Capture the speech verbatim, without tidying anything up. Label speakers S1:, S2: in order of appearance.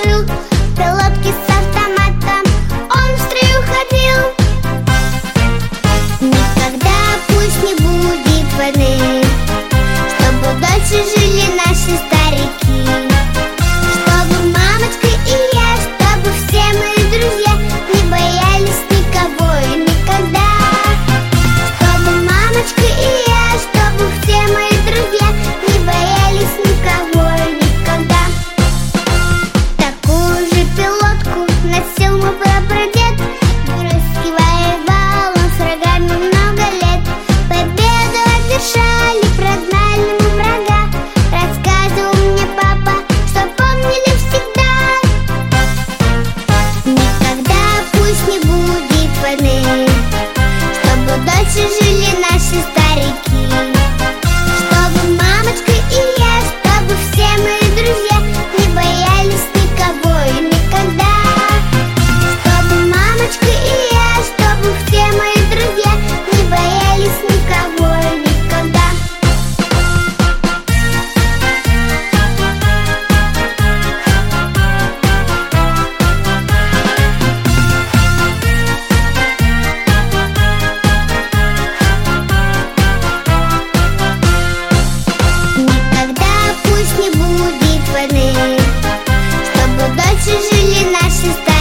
S1: жил, в пилотке с автоматом он в строю ходил. Никогда пусть не будет войны, чтобы дольше жили наши старики, чтобы мамочка и я, чтобы все мои друзья не боялись никого и никогда. Чтобы мамочка и я, чтобы все мои друзья не боялись никого и никогда. Такую же пилотку носил мой прапрадед, русский воевал он с врагами много лет. Победу одержали, прогнали мы врага. Рассказывал мне папа, что помнили всегда. Никогда пусть не будет войны, чтобы дольше жили наши старики, чтобы мамочка и я, чтобы все мои друзья не боялись никого и никогда. Чтобы мамочка и я, чтобы все мои друзья не боялись никого и никогда. Никогда пусть не будет войны, чтобы дольше жили наши старики.